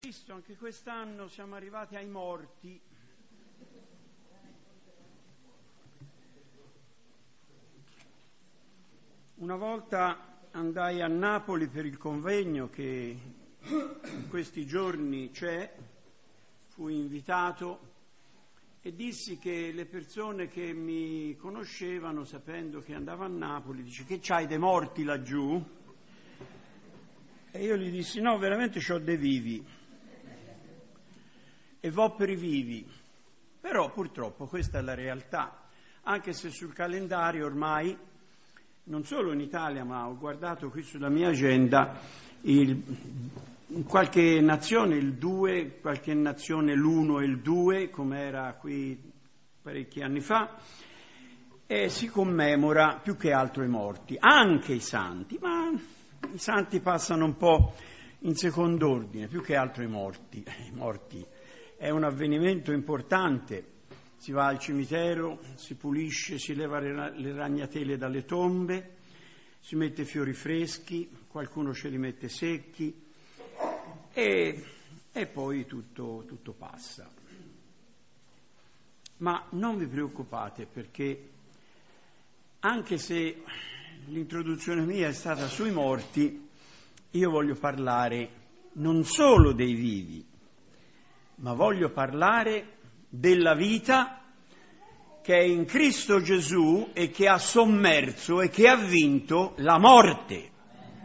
Cristo, anche quest'anno siamo arrivati ai morti. Una volta andai a Napoli per il convegno che in questi giorni c'è, fui invitato e dissi che le persone che mi conoscevano, sapendo che andavo a Napoli, dice: che c'hai dei morti laggiù? E io gli dissi: no, veramente c'ho dei vivi e vo per i vivi. Però purtroppo questa è la realtà, anche se sul calendario ormai, non solo in Italia, ma ho guardato qui sulla mia agenda, in qualche nazione il 2, qualche nazione l'1 e il 2, come era qui parecchi anni fa, e si commemora più che altro i morti, anche i santi, ma i santi passano un po' in secondo ordine, più che altro i morti. I morti è un avvenimento importante, si va al cimitero, si pulisce, si leva le ragnatele dalle tombe, si mette fiori freschi, qualcuno ce li mette secchi e poi tutto passa. Ma non vi preoccupate, perché anche se l'introduzione mia è stata sui morti, io voglio parlare non solo dei vivi, ma voglio parlare della vita che è in Cristo Gesù e che ha sommerso e che ha vinto la morte.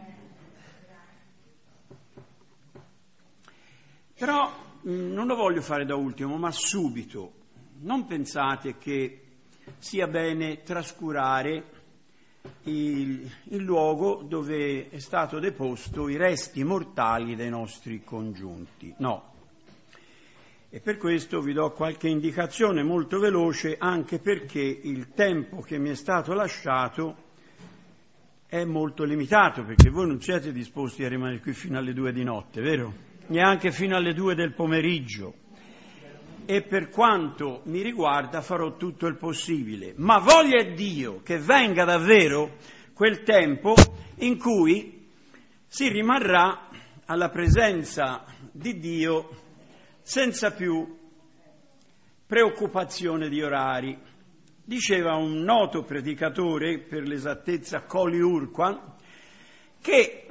Però non lo voglio fare da ultimo, ma subito. Non pensate che sia bene trascurare il luogo dove è stato deposto i resti mortali dei nostri congiunti. No. E per questo vi do qualche indicazione molto veloce, anche perché il tempo che mi è stato lasciato è molto limitato, perché voi non siete disposti a rimanere qui fino alle 2 di notte, vero? Neanche fino alle 2 del pomeriggio. E per quanto mi riguarda farò tutto il possibile. Ma voglia Dio che venga davvero quel tempo in cui si rimarrà alla presenza di Dio senza più preoccupazione di orari. Diceva un noto predicatore, per l'esattezza Colly Urquhart, che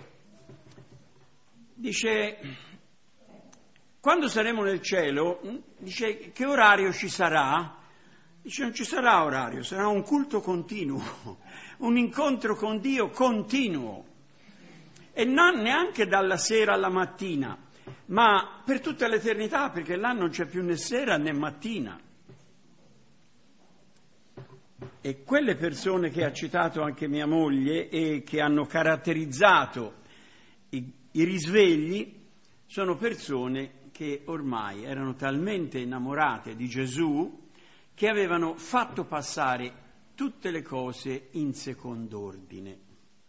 dice: quando saremo nel cielo, dice, che orario ci sarà? Dice: non ci sarà orario, sarà un culto continuo, un incontro con Dio continuo, e non neanche dalla sera alla mattina, ma per tutta l'eternità, perché là non c'è più né sera né mattina. E quelle persone che ha citato anche mia moglie e che hanno caratterizzato i risvegli sono persone che ormai erano talmente innamorate di Gesù che avevano fatto passare tutte le cose in second'ordine.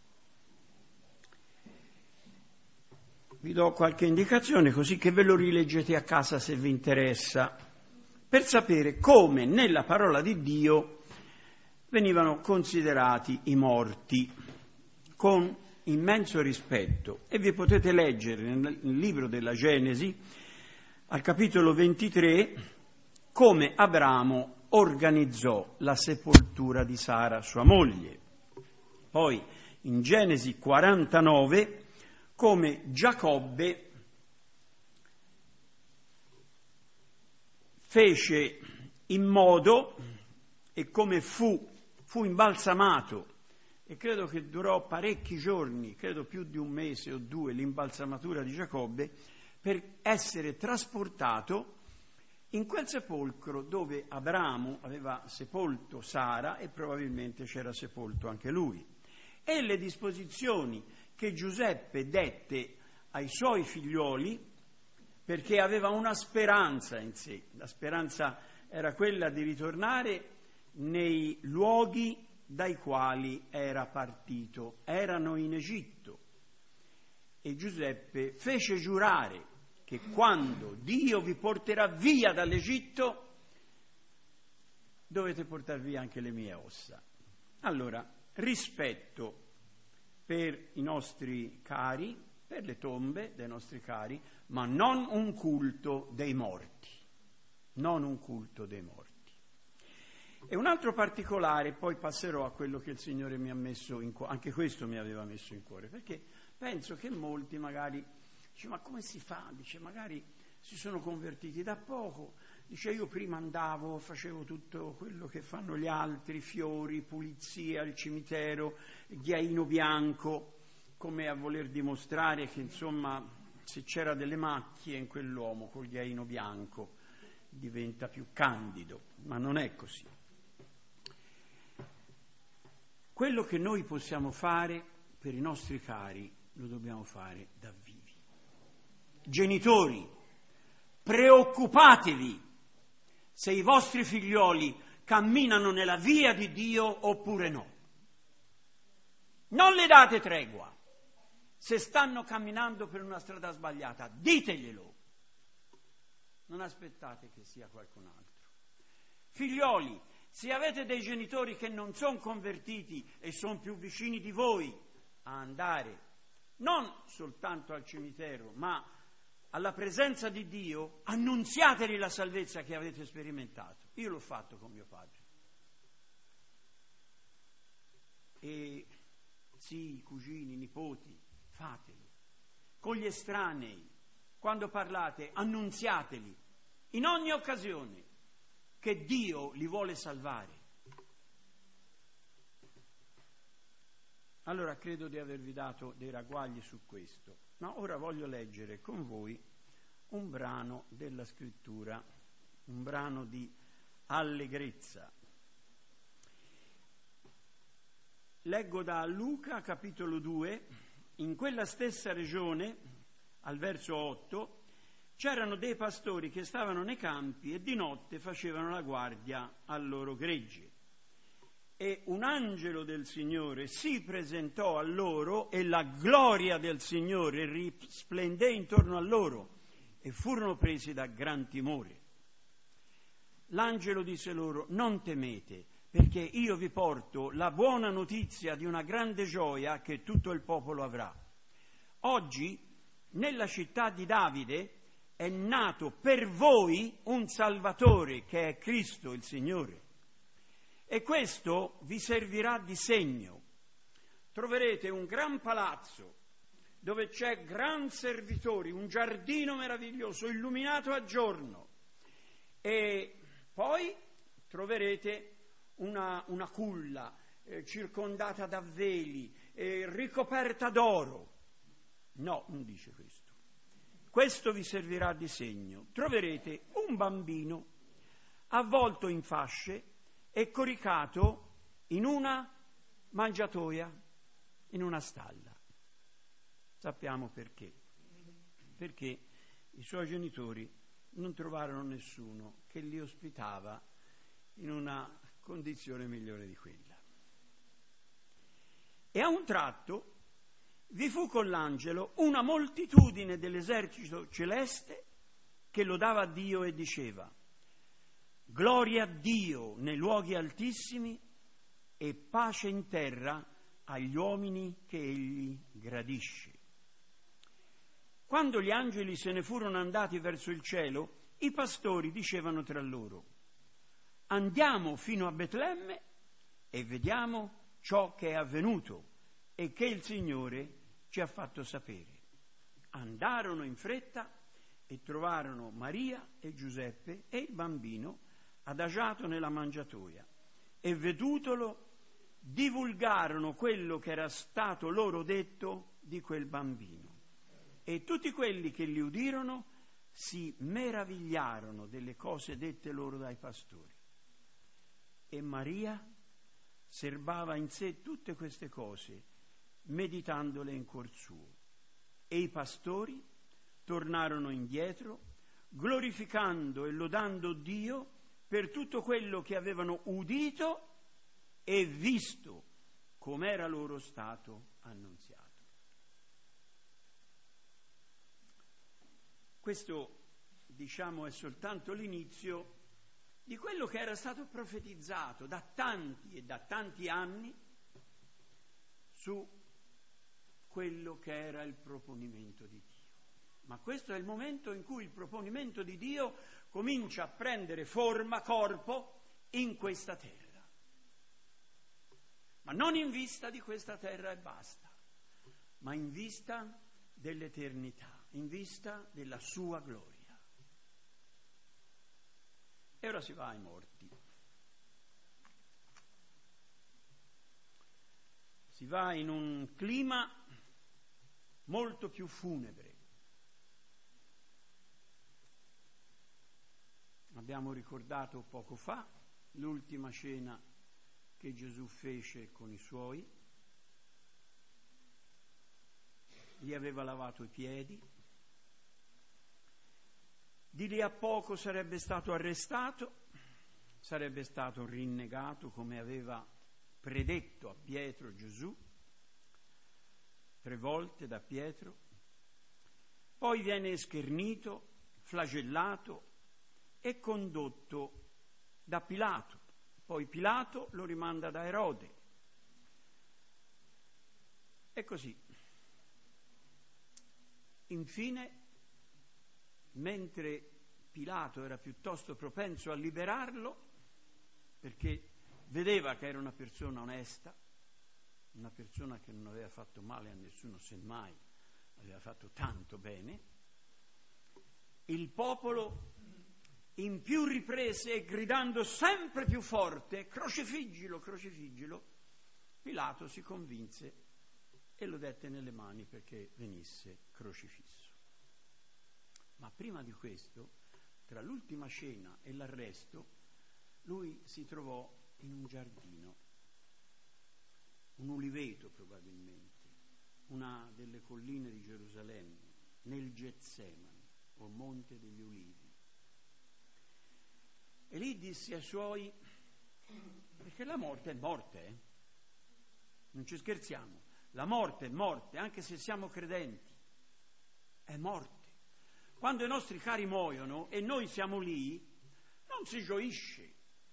Vi do qualche indicazione così che ve lo rileggete a casa se vi interessa, per sapere come nella parola di Dio venivano considerati i morti con immenso rispetto. E vi potete leggere nel libro della Genesi, al capitolo 23, come Abramo organizzò la sepoltura di Sara, sua moglie. Poi in Genesi 49, come Giacobbe fece in modo e come fu imbalsamato, e credo che durò parecchi giorni, credo più di un mese o 2, l'imbalsamatura di Giacobbe, per essere trasportato in quel sepolcro dove Abramo aveva sepolto Sara e probabilmente c'era sepolto anche lui. E le disposizioni che Giuseppe dette ai suoi figlioli, perché aveva una speranza in sé. La speranza era quella di ritornare nei luoghi dai quali era partito. Erano in Egitto e Giuseppe fece giurare che quando Dio vi porterà via dall'Egitto dovete portar via anche le mie ossa. Allora, rispetto per i nostri cari, per le tombe dei nostri cari, ma non un culto dei morti. Non un culto dei morti. E un altro particolare, poi passerò a quello che il Signore mi ha messo in cuore, anche questo mi aveva messo in cuore, perché penso che molti magari dice, ma come si fa? Dice, magari si sono convertiti da poco, dice, io prima andavo, facevo tutto quello che fanno gli altri, fiori, pulizia, il cimitero, ghiaino bianco, come a voler dimostrare che insomma se c'era delle macchie in quell'uomo col ghiaino bianco diventa più candido, ma non è così. Quello che noi possiamo fare per i nostri cari lo dobbiamo fare da vivi. Genitori, preoccupatevi se i vostri figlioli camminano nella via di Dio oppure no. Non le date tregua. Se stanno camminando per una strada sbagliata, diteglielo. Non aspettate che sia qualcun altro. Figlioli, se avete dei genitori che non sono convertiti e sono più vicini di voi a andare non soltanto al cimitero, ma alla presenza di Dio, annunziateli la salvezza che avete sperimentato. Io l'ho fatto con mio padre. E zii, cugini, nipoti, fatelo. Con gli estranei, quando parlate, annunziateli in ogni occasione che Dio li vuole salvare. Allora credo di avervi dato dei ragguagli su questo, ma ora voglio leggere con voi un brano della scrittura, un brano di allegrezza. Leggo da Luca, capitolo 2, in quella stessa regione, al verso 8, c'erano dei pastori che stavano nei campi e di notte facevano la guardia al loro gregge. E un angelo del Signore si presentò a loro e la gloria del Signore risplendé intorno a loro e furono presi da gran timore. L'angelo disse loro: non temete, perché io vi porto la buona notizia di una grande gioia che tutto il popolo avrà. Oggi, nella città di Davide, è nato per voi un Salvatore che è Cristo il Signore. E questo vi servirà di segno. Troverete un gran palazzo dove c'è gran servitori, un giardino meraviglioso illuminato a giorno, e poi troverete una culla circondata da veli, ricoperta d'oro. No, non dice questo. Questo vi servirà di segno. Troverete un bambino avvolto in fasce e coricato in una mangiatoia, in una stalla. Sappiamo perché. Perché i suoi genitori non trovarono nessuno che li ospitava in una condizione migliore di quella. E a un tratto vi fu con l'angelo una moltitudine dell'esercito celeste che lodava Dio e diceva: gloria a Dio nei luoghi altissimi e pace in terra agli uomini che egli gradisce. Quando gli angeli se ne furono andati verso il cielo, i pastori dicevano tra loro: andiamo fino a Betlemme e vediamo ciò che è avvenuto e che il Signore ci ha fatto sapere. Andarono in fretta e trovarono Maria e Giuseppe e il bambino adagiato nella mangiatoia, e vedutolo divulgarono quello che era stato loro detto di quel bambino. E tutti quelli che li udirono si meravigliarono delle cose dette loro dai pastori. E Maria serbava in sé tutte queste cose, meditandole in cuor suo. E i pastori tornarono indietro, glorificando e lodando Dio per tutto quello che avevano udito e visto, come era loro stato annunziato. Questo, diciamo, è soltanto l'inizio di quello che era stato profetizzato da tanti e da tanti anni su quello che era il proponimento di Dio. Ma questo è il momento in cui il proponimento di Dio comincia a prendere forma, corpo, in questa terra. Ma non in vista di questa terra e basta, ma in vista dell'eternità, in vista della sua gloria. E ora si va ai morti. Si va in un clima molto più funebre. Abbiamo ricordato poco fa l'ultima cena che Gesù fece con i suoi. Gli aveva lavato i piedi. Di lì a poco sarebbe stato arrestato, sarebbe stato rinnegato come aveva predetto a Pietro Gesù, 3 volte da Pietro. Poi viene schernito, flagellato e condotto da Pilato. Poi Pilato lo rimanda da Erode. E così. Infine, mentre Pilato era piuttosto propenso a liberarlo, perché vedeva che era una persona onesta, una persona che non aveva fatto male a nessuno, semmai aveva fatto tanto bene, il popolo in più riprese e gridando sempre più forte: crocifiggilo, crocifiggilo, Pilato si convinse e lo dette nelle mani perché venisse crocifisso. Ma prima di questo, tra l'ultima cena e l'arresto, lui si trovò in un giardino, un uliveto probabilmente, una delle colline di Gerusalemme, nel Getsemani, o Monte degli Ulivi. E lì disse ai suoi: perché la morte è morte, non ci scherziamo, la morte è morte, anche se siamo credenti, è morte. Quando i nostri cari muoiono e noi siamo lì, non si gioisce.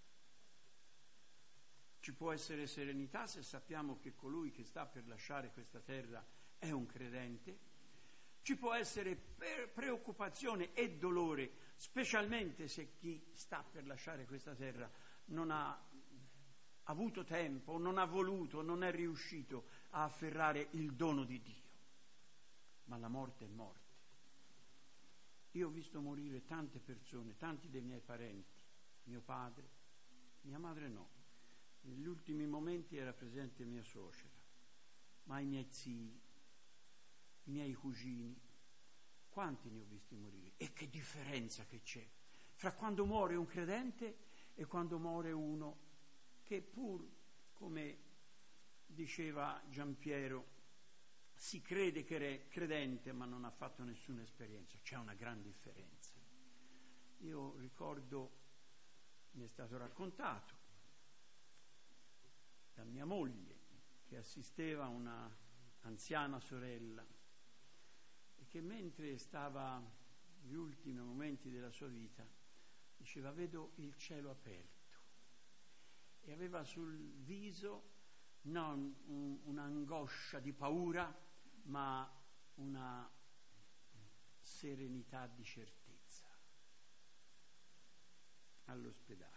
Ci può essere serenità se sappiamo che colui che sta per lasciare questa terra è un credente. Ci può essere preoccupazione e dolore, specialmente se chi sta per lasciare questa terra non ha avuto tempo, non ha voluto, non è riuscito a afferrare il dono di Dio. Ma la morte è morte. Io ho visto morire tante persone, tanti dei miei parenti, mio padre, mia madre no. Negli ultimi momenti era presente mia suocera, ma i miei zii, i miei cugini, quanti ne ho visti morire? E che differenza che c'è fra quando muore un credente e quando muore uno che, pur come diceva Giampiero, si crede che è credente ma non ha fatto nessuna esperienza. C'è una gran differenza. Io ricordo, mi è stato raccontato da mia moglie, che assisteva una anziana sorella e che mentre stava negli ultimi momenti della sua vita diceva: vedo il cielo aperto, e aveva sul viso non un'angoscia di paura, ma una serenità di certezza. All'ospedale.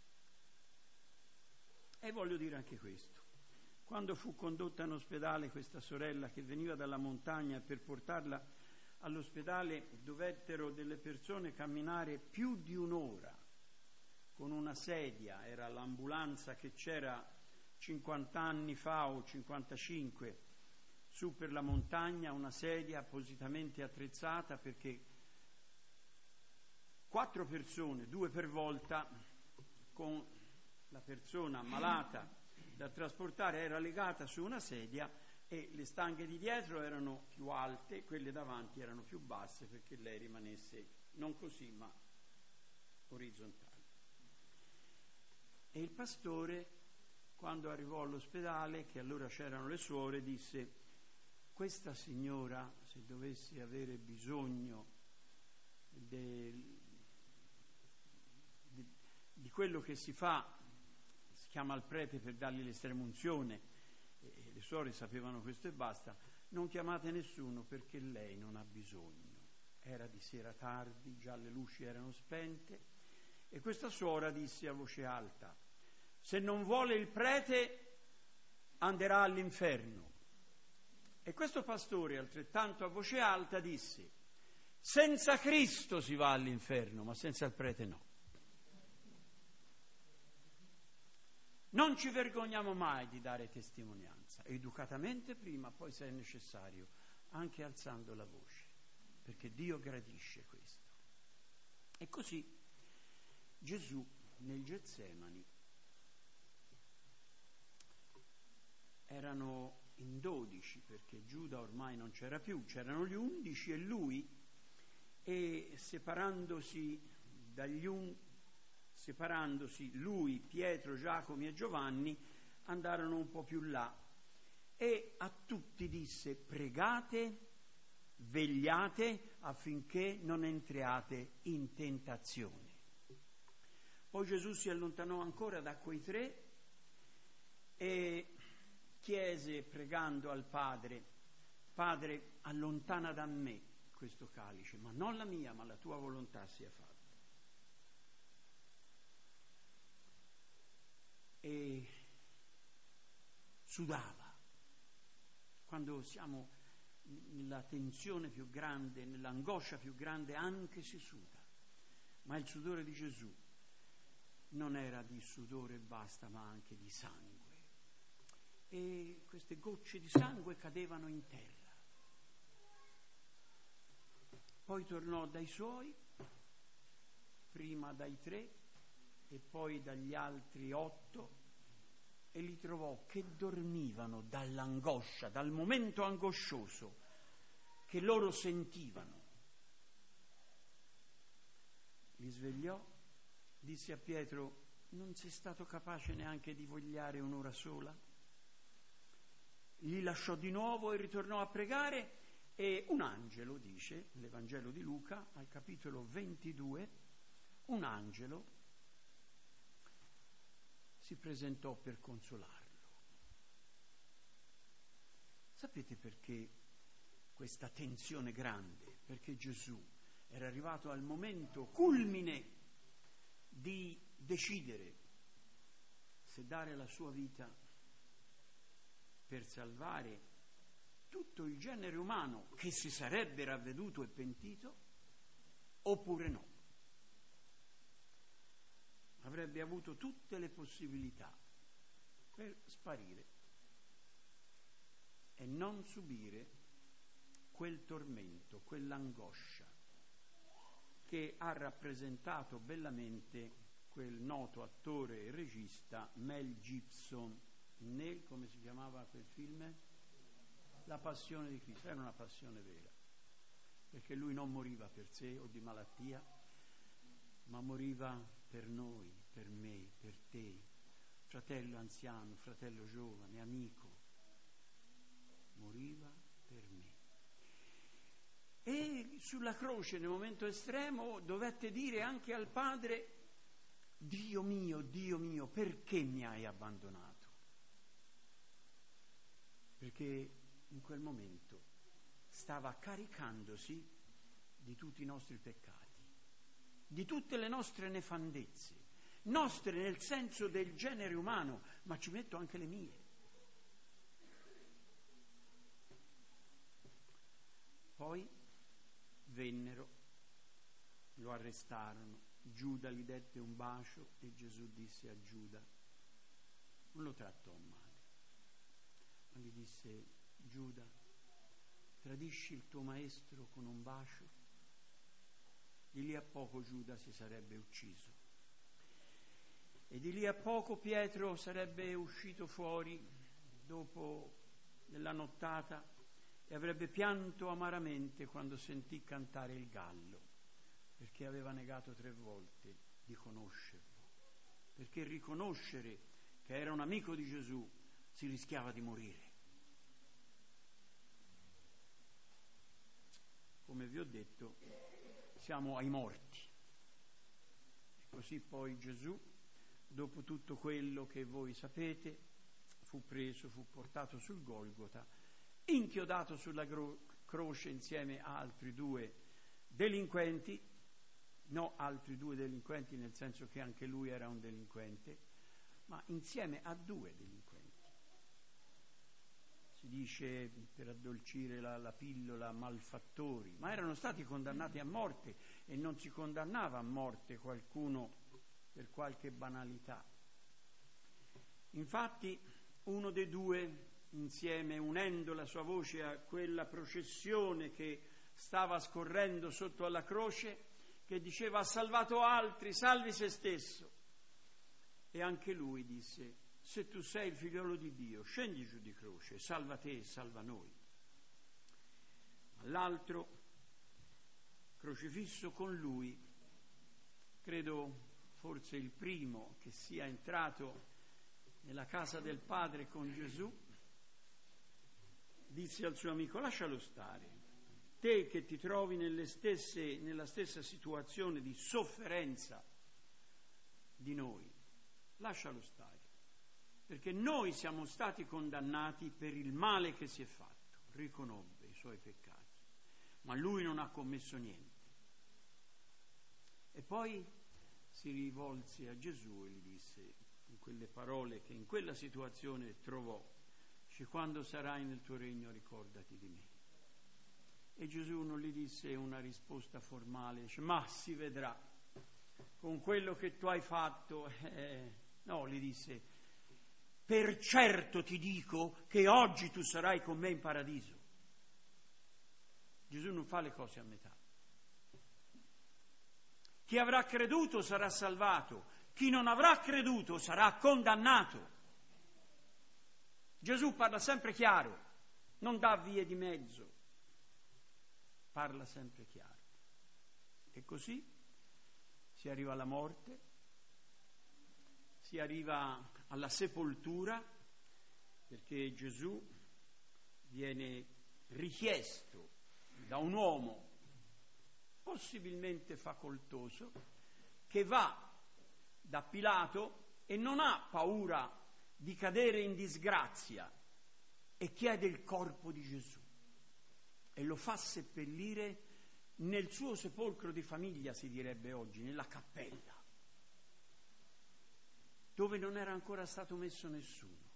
E voglio dire anche questo: quando fu condotta in ospedale questa sorella che veniva dalla montagna, per portarla all'ospedale dovettero delle persone camminare più di un'ora con una sedia. Era l'ambulanza che c'era 50 anni fa o 55 su per la montagna, una sedia appositamente attrezzata perché 4 persone, 2 per volta, con la persona malata da trasportare era legata su una sedia, e le stanghe di dietro erano più alte, quelle davanti erano più basse perché lei rimanesse non così ma orizzontale. E il pastore, quando arrivò all'ospedale, che allora c'erano le suore, disse: questa signora, se dovessi avere bisogno di quello che si fa, si chiama il prete per dargli l'estremunzione, e le suore sapevano questo e basta, non chiamate nessuno perché lei non ha bisogno. Era di sera tardi, già le luci erano spente, e questa suora disse a voce alta: se non vuole il prete anderà all'inferno. E questo pastore, altrettanto a voce alta, disse: senza Cristo si va all'inferno, ma senza il prete no. Non ci vergogniamo mai di dare testimonianza, educatamente prima, poi se è necessario anche alzando la voce, perché Dio gradisce questo. E così Gesù nel Getsemani, erano in 12 perché Giuda ormai non c'era più, c'erano gli 11 e lui, e separandosi lui, Pietro, Giacomo e Giovanni andarono un po' più là e a tutti disse: pregate, vegliate affinché non entriate in tentazione. Poi Gesù si allontanò ancora da quei tre e chiese, pregando al Padre: Padre, allontana da me questo calice, ma non la mia, ma la tua volontà sia fatta. E sudava. Quando siamo nella tensione più grande, nell'angoscia più grande, anche si suda. Ma il sudore di Gesù non era di sudore e basta, ma anche di sangue. E queste gocce di sangue cadevano in terra. Poi tornò dai suoi, prima dai 3 e poi dagli altri 8, e li trovò che dormivano dall'angoscia, dal momento angoscioso che loro sentivano. Li svegliò, disse a Pietro: non sei stato capace neanche di vegliare un'ora sola? Li lasciò di nuovo e ritornò a pregare, e un angelo, dice l'Evangelo di Luca al capitolo 22, un angelo si presentò per consolarlo. Sapete perché questa tensione grande? Perché Gesù era arrivato al momento culmine di decidere se dare la sua vita per salvare tutto il genere umano che si sarebbe ravveduto e pentito, oppure no. Avrebbe avuto tutte le possibilità per sparire e non subire quel tormento, quell'angoscia che ha rappresentato bellamente quel noto attore e regista Mel Gibson nel, come si chiamava quel film? La passione di Cristo. Era una passione vera, perché lui non moriva per sé o di malattia, ma moriva per noi, per me, per te, fratello anziano, fratello giovane, amico. Moriva per me. E sulla croce, nel momento estremo, dovette dire anche al Padre: Dio mio, perché mi hai abbandonato? Perché in quel momento stava caricandosi di tutti i nostri peccati, di tutte le nostre nefandezze, nostre nel senso del genere umano, ma ci metto anche le mie. Poi vennero, lo arrestarono, Giuda gli dette un bacio e Gesù disse a Giuda, non lo trattò male, ma gli disse: Giuda, tradisci il tuo maestro con un bacio? Di lì a poco Giuda si sarebbe ucciso, e di lì a poco Pietro sarebbe uscito fuori dopo nella nottata e avrebbe pianto amaramente quando sentì cantare il gallo, perché aveva negato 3 volte di conoscerlo, perché riconoscere che era un amico di Gesù si rischiava di morire. Come vi ho detto, siamo ai morti. E così poi Gesù, dopo tutto quello che voi sapete, fu preso, fu portato sul Golgota inchiodato sulla croce insieme a altri due delinquenti, no altri due delinquenti nel senso che anche lui era un delinquente, ma insieme a due delinquenti. Si dice, per addolcire la pillola, malfattori, ma erano stati condannati a morte e non si condannava a morte qualcuno per qualche banalità. Infatti uno dei due, insieme, unendo la sua voce a quella processione che stava scorrendo sotto alla croce, che diceva: ha salvato altri, salvi se stesso. E anche lui disse: se tu sei il figliolo di Dio, scendi giù di croce, salva te e salva noi. L'altro, crocifisso con lui, credo forse il primo che sia entrato nella casa del Padre con Gesù, disse al suo amico: lascialo stare, te che ti trovi nella stessa situazione di sofferenza di noi, lascialo stare, perché noi siamo stati condannati per il male che si è fatto. Riconobbe i suoi peccati, ma lui non ha commesso niente. E poi si rivolse a Gesù e gli disse, in quelle parole che in quella situazione trovò, dice: quando sarai nel tuo regno ricordati di me. E Gesù non gli disse una risposta formale, dice: ma si vedrà con quello che tu hai fatto. No, gli disse: per certo ti dico che oggi tu sarai con me in paradiso. Gesù non fa le cose a metà. Chi avrà creduto sarà salvato, chi non avrà creduto sarà condannato. Gesù parla sempre chiaro, non dà vie di mezzo, parla sempre chiaro. E così si arriva alla morte, si arriva alla sepoltura, perché Gesù viene richiesto da un uomo possibilmente facoltoso che va da Pilato e non ha paura di cadere in disgrazia e chiede il corpo di Gesù e lo fa seppellire nel suo sepolcro di famiglia, si direbbe oggi, nella cappella, dove non era ancora stato messo nessuno.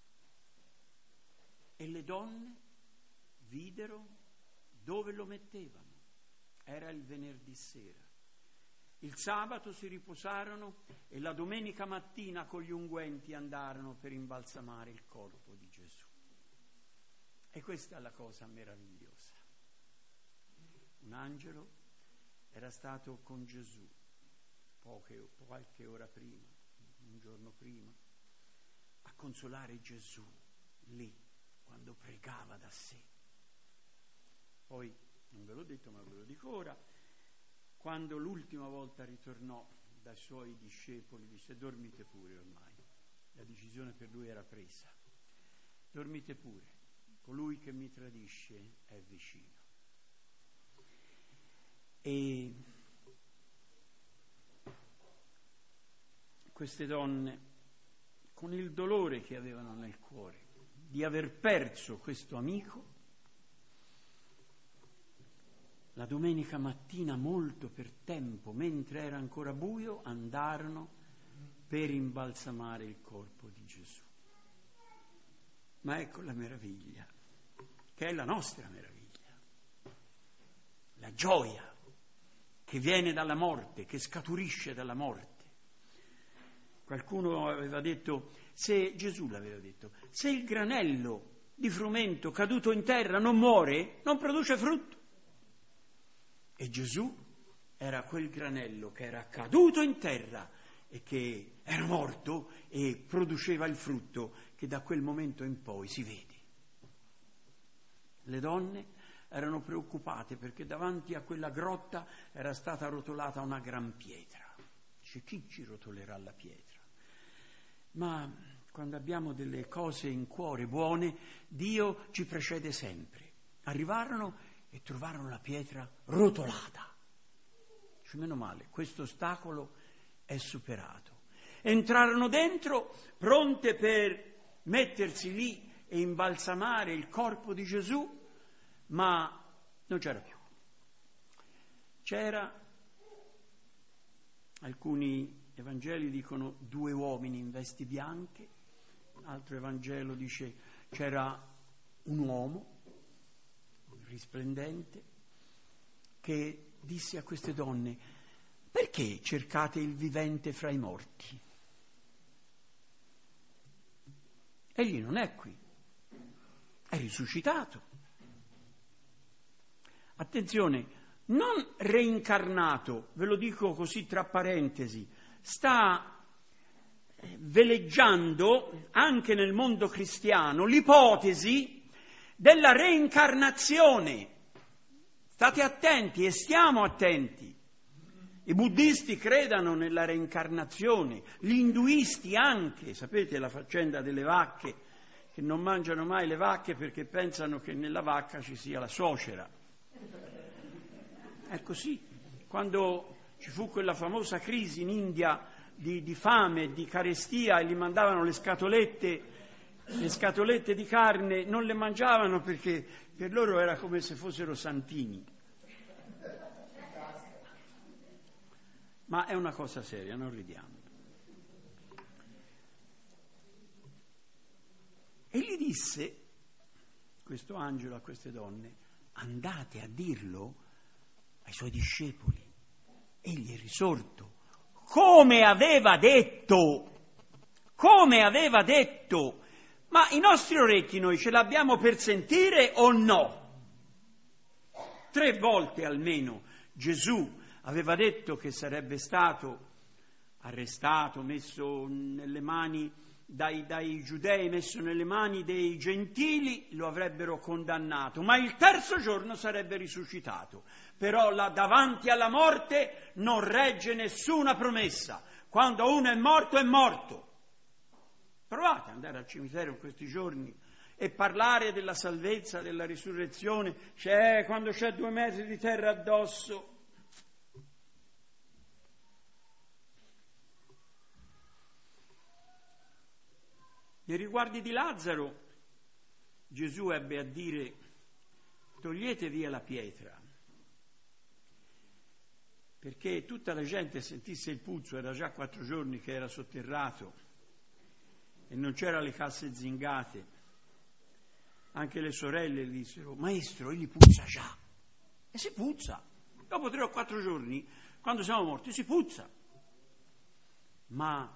E le donne videro dove lo mettevano. Era il venerdì sera. Il sabato si riposarono e la domenica mattina con gli unguenti andarono per imbalsamare il corpo di Gesù. E questa è la cosa meravigliosa. Un angelo era stato con Gesù qualche ora prima, un giorno prima, a consolare Gesù lì, quando pregava da sé. Poi, non ve l'ho detto ma ve lo dico ora, quando l'ultima volta ritornò dai suoi discepoli, disse: dormite pure ormai, la decisione per lui era presa, dormite pure, colui che mi tradisce è vicino. E queste donne, con il dolore che avevano nel cuore di aver perso questo amico, la domenica mattina, molto per tempo, mentre era ancora buio, andarono per imbalsamare il corpo di Gesù. Ma ecco la meraviglia, che è la nostra meraviglia, la gioia che viene dalla morte, che scaturisce dalla morte. Qualcuno aveva detto, Gesù l'aveva detto, se il granello di frumento caduto in terra non muore, non produce frutto. E Gesù era quel granello che era caduto in terra e che era morto e produceva il frutto che da quel momento in poi si vede. Le donne erano preoccupate perché davanti a quella grotta era stata rotolata una gran pietra. Dice: chi ci rotolerà la pietra? Ma quando abbiamo delle cose in cuore buone, Dio ci precede sempre. Arrivarono e trovarono la pietra rotolata. Dice: meno male, questo ostacolo è superato. Entrarono dentro, pronte per mettersi lì e imbalsamare il corpo di Gesù, ma non c'era più. C'era, alcuni Evangeli dicono 2 uomini in vesti bianche, altro Evangelo dice c'era un uomo risplendente che disse a queste donne: perché cercate il vivente fra i morti? Egli non è qui, è risuscitato. Attenzione, non reincarnato, ve lo dico così tra parentesi, sta veleggiando anche nel mondo cristiano l'ipotesi della reincarnazione. State attenti e stiamo attenti. I buddisti credano nella reincarnazione, gli induisti anche. Sapete la faccenda delle vacche, che non mangiano mai le vacche perché pensano che nella vacca ci sia la suocera. È così. Quando ci fu quella famosa crisi in India di fame, di carestia, e gli mandavano le scatolette di carne, non le mangiavano perché per loro era come se fossero santini. Ma è una cosa seria, non ridiamo. E gli disse, questo angelo a queste donne: andate a dirlo ai suoi discepoli. Egli è risorto, come aveva detto. Ma i nostri orecchi noi ce l'abbiamo per sentire o no? 3 volte almeno Gesù aveva detto che sarebbe stato arrestato, messo nelle mani dai giudei, messo nelle mani dei gentili, lo avrebbero condannato, ma il 3° giorno sarebbe risuscitato. Però là davanti alla morte non regge nessuna promessa. Quando uno è morto, è morto. Provate ad andare al cimitero in questi giorni e parlare della salvezza, della risurrezione, quando c'è 2 metri di terra addosso. Nei riguardi di Lazzaro, Gesù ebbe a dire: togliete via la pietra, perché tutta la gente sentisse il puzzo. Era già 4 giorni che era sotterrato e non c'era le casse zingate. Anche le sorelle gli dissero: maestro, egli puzza già. E si puzza. Dopo 3 o 4 giorni, quando siamo morti, si puzza. Ma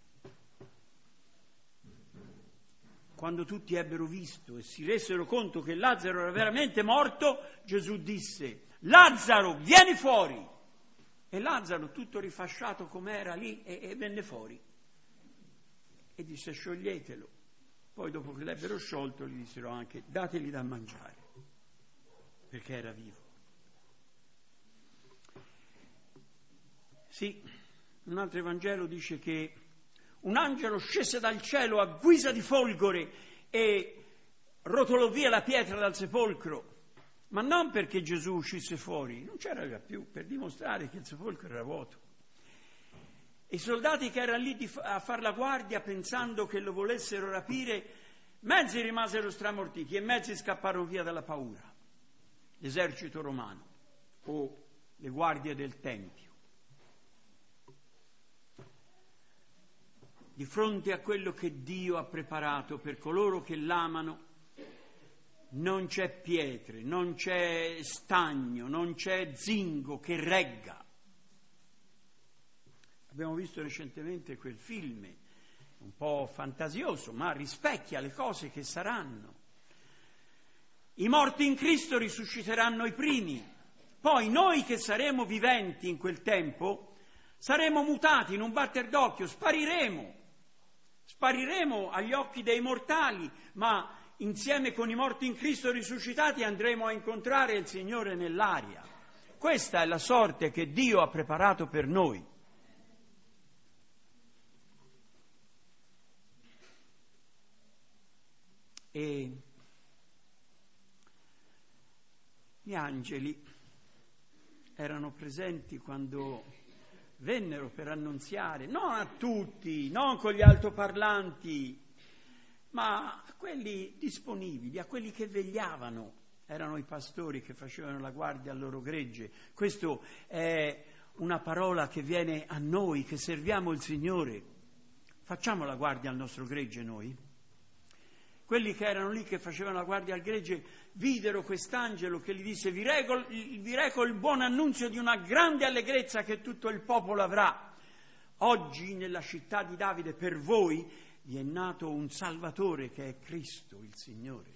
quando tutti ebbero visto e si resero conto che Lazzaro era veramente morto, Gesù disse: Lazzaro, vieni fuori! E Lazzaro, tutto rifasciato com'era lì, e venne fuori. E disse: scioglietelo. Poi, dopo che l'ebbero sciolto, gli dissero anche: dategli da mangiare, perché era vivo. Sì, un altro Evangelo dice che un angelo scese dal cielo a guisa di folgore e rotolò via la pietra dal sepolcro, ma non perché Gesù uscisse fuori, non c'era più, per dimostrare che il sepolcro era vuoto. I soldati che erano lì a far la guardia, pensando che lo volessero rapire, mezzi rimasero stramortiti e mezzi scapparono via dalla paura. L'esercito romano o le guardie del Tempio. Di fronte a quello che Dio ha preparato per coloro che l'amano, non c'è pietre, non c'è stagno, non c'è zingo che regga. Abbiamo visto recentemente quel film, un po' fantasioso, ma rispecchia le cose che saranno. I morti in Cristo risusciteranno i primi, poi noi che saremo viventi in quel tempo saremo mutati in un batter d'occhio, spariremo agli occhi dei mortali, ma insieme con i morti in Cristo risuscitati andremo a incontrare il Signore nell'aria. Questa è la sorte che Dio ha preparato per noi. E gli angeli erano presenti quando vennero per annunziare, non a tutti, non con gli altoparlanti, ma a quelli disponibili, a quelli che vegliavano. Erano i pastori che facevano la guardia al loro gregge. Questo è una parola che viene a noi, che serviamo il Signore. Facciamo la guardia al nostro gregge noi? Quelli che erano lì, che facevano la guardia al gregge, videro quest'angelo che gli disse: vi reco il buon annunzio di una grande allegrezza che tutto il popolo avrà. Oggi nella città di Davide per voi vi è nato un Salvatore che è Cristo il Signore.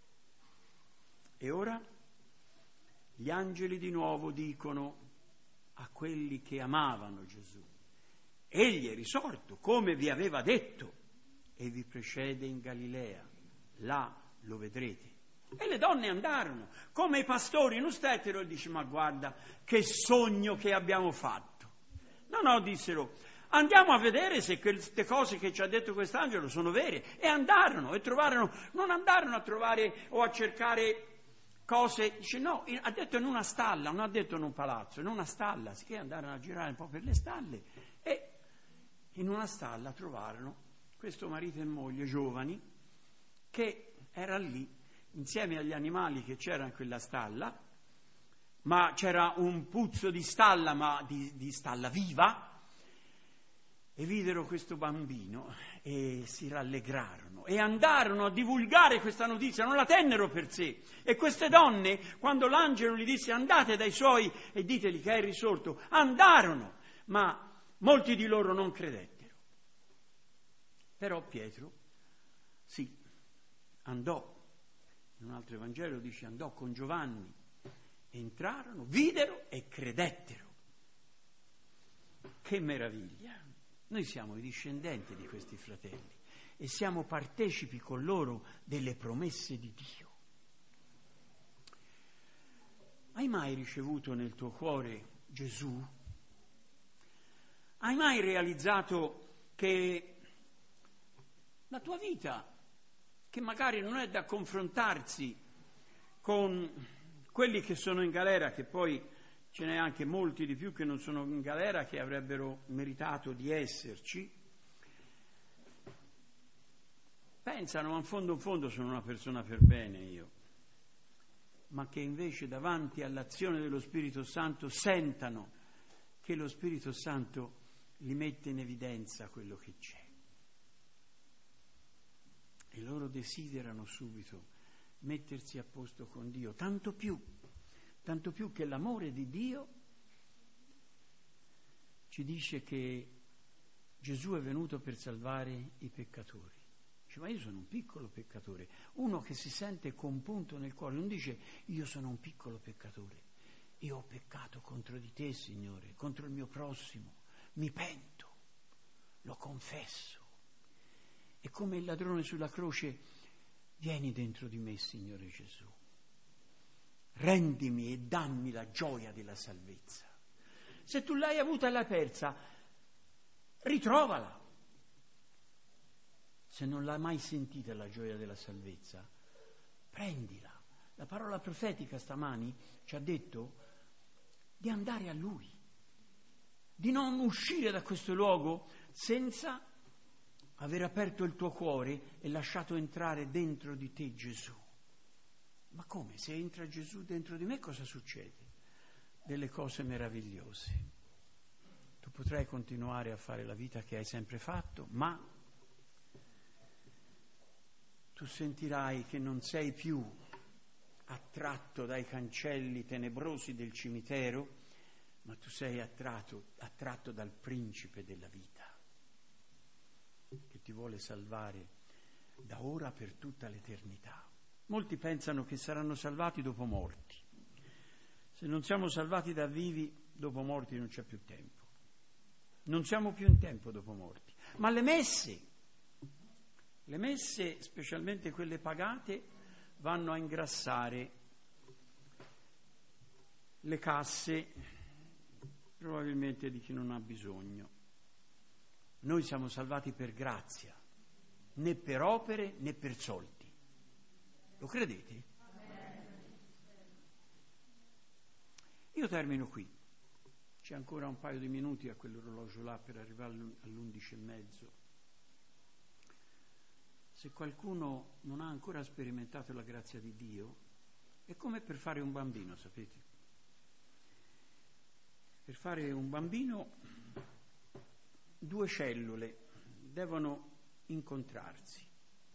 E ora gli angeli di nuovo dicono a quelli che amavano Gesù: egli è risorto come vi aveva detto e vi precede in Galilea, là lo vedrete. E le donne andarono come i pastori, non stettero e dice: ma guarda che sogno che abbiamo fatto. No, dissero: andiamo a vedere se queste cose che ci ha detto quest'angelo sono vere. E andarono e trovarono, non andarono a trovare o a cercare cose, dice no, ha detto in una stalla, non ha detto in un palazzo, in una stalla, sicché andarono a girare un po' per le stalle e in una stalla trovarono questo marito e moglie giovani che era lì insieme agli animali che c'erano in quella stalla, ma c'era un puzzo di stalla, ma di stalla viva, e videro questo bambino e si rallegrarono e andarono a divulgare questa notizia, non la tennero per sé. E queste donne, quando l'angelo gli disse: andate dai suoi e diteli che è risorto, andarono, ma molti di loro non credettero. Però Pietro sì, andò. In un altro Evangelo dice: andò con Giovanni. Entrarono, videro e credettero. Che meraviglia! Noi siamo i discendenti di questi fratelli e siamo partecipi con loro delle promesse di Dio. Hai mai ricevuto nel tuo cuore Gesù? Hai mai realizzato che la tua vita, che magari non è da confrontarsi con quelli che sono in galera, che poi ce n'è anche molti di più che non sono in galera, che avrebbero meritato di esserci, pensano: ma in fondo sono una persona per bene io, ma che invece davanti all'azione dello Spirito Santo sentano che lo Spirito Santo li mette in evidenza quello che c'è. E loro desiderano subito mettersi a posto con Dio, tanto più che l'amore di Dio ci dice che Gesù è venuto per salvare i peccatori. Dice: ma io sono un piccolo peccatore. Uno che si sente compunto nel cuore non dice: io sono un piccolo peccatore, io ho peccato contro di te, Signore, contro il mio prossimo, mi pento, lo confesso. E come il ladrone sulla croce: vieni dentro di me, Signore Gesù, rendimi e dammi la gioia della salvezza. Se tu l'hai avuta e l'hai persa, ritrovala. Se non l'hai mai sentita la gioia della salvezza, prendila. La parola profetica stamani ci ha detto di andare a Lui, di non uscire da questo luogo senza aver aperto il tuo cuore e lasciato entrare dentro di te Gesù. Ma come? Se entra Gesù dentro di me, cosa succede? Delle cose meravigliose. Tu potrai continuare a fare la vita che hai sempre fatto, ma tu sentirai che non sei più attratto dai cancelli tenebrosi del cimitero, ma tu sei attratto dal principe della vita, che ti vuole salvare da ora per tutta l'eternità. Molti pensano che saranno salvati dopo morti. Se non siamo salvati da vivi, dopo morti non c'è più tempo. Non siamo più in tempo dopo morti. Ma le messe, specialmente quelle pagate, vanno a ingrassare le casse, probabilmente di chi non ha bisogno. Noi siamo salvati per grazia, né per opere né per soldi. Lo credete? Io termino qui. C'è ancora un paio di minuti a quell'orologio là per arrivare all'11:30. se qualcuno non ha ancora sperimentato la grazia di Dio, è come per fare un bambino, sapete? Per fare un bambino 2 cellule devono incontrarsi,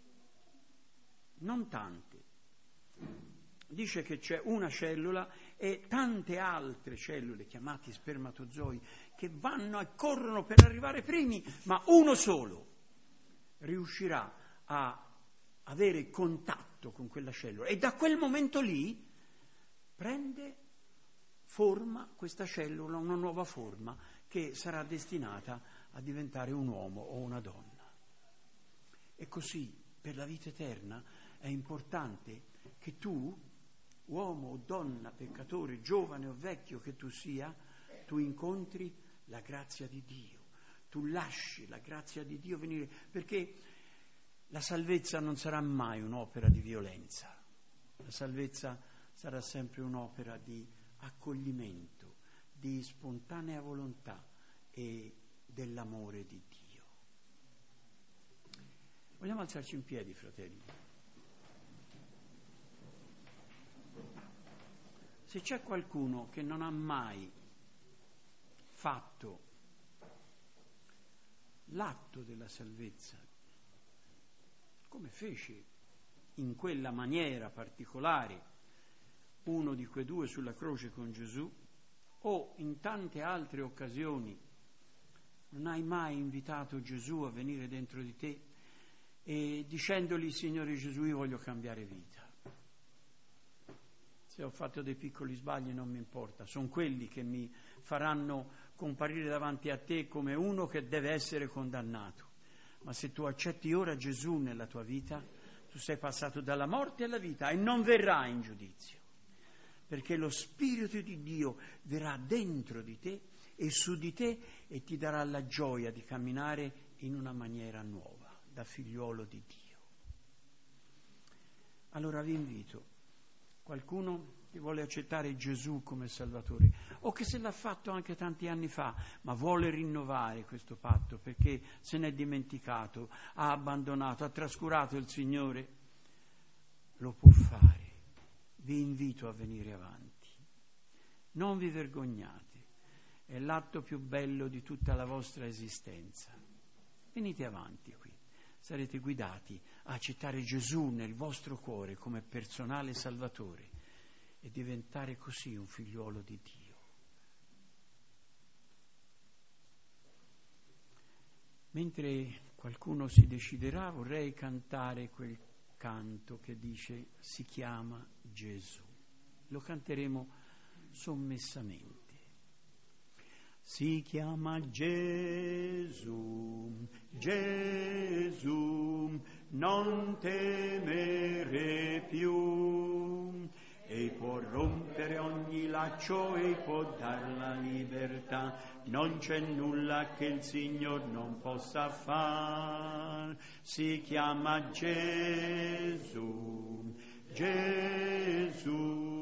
non tante. Dice che c'è una cellula e tante altre cellule, chiamate spermatozoi, che vanno e corrono per arrivare primi, ma uno solo riuscirà a avere contatto con quella cellula e da quel momento lì prende forma questa cellula, una nuova forma che sarà destinata a diventare un uomo o una donna. E così per la vita eterna è importante che tu, uomo o donna, peccatore, giovane o vecchio che tu sia, tu incontri la grazia di Dio, tu lasci la grazia di Dio venire, perché la salvezza non sarà mai un'opera di violenza, la salvezza sarà sempre un'opera di accoglimento, di spontanea volontà e dell'amore di Dio. Vogliamo alzarci in piedi, fratelli? Se c'è qualcuno che non ha mai fatto l'atto della salvezza, come fece in quella maniera particolare uno di quei 2 sulla croce con Gesù, o in tante altre occasioni non hai mai invitato Gesù a venire dentro di te e dicendogli: Signore Gesù, io voglio cambiare vita. Se ho fatto dei piccoli sbagli non mi importa, sono quelli che mi faranno comparire davanti a te come uno che deve essere condannato. Ma se tu accetti ora Gesù nella tua vita, tu sei passato dalla morte alla vita e non verrai in giudizio, perché lo Spirito di Dio verrà dentro di te e su di te e ti darà la gioia di camminare in una maniera nuova, da figliuolo di Dio. Allora vi invito, qualcuno che vuole accettare Gesù come Salvatore, o che se l'ha fatto anche tanti anni fa, ma vuole rinnovare questo patto perché se n'è dimenticato, ha abbandonato, ha trascurato il Signore, lo può fare. Vi invito a venire avanti. Non vi vergognate, è l'atto più bello di tutta la vostra esistenza. Venite avanti qui, sarete guidati a accettare Gesù nel vostro cuore come personale Salvatore e diventare così un figliuolo di Dio. Mentre qualcuno si deciderà, vorrei cantare quel canto che dice si chiama Gesù. Lo canteremo sommessamente. Si chiama Gesù, Gesù, non temere più, e può rompere ogni laccio e può dar la libertà. Non c'è nulla che il Signor non possa far. Si chiama Gesù, Gesù,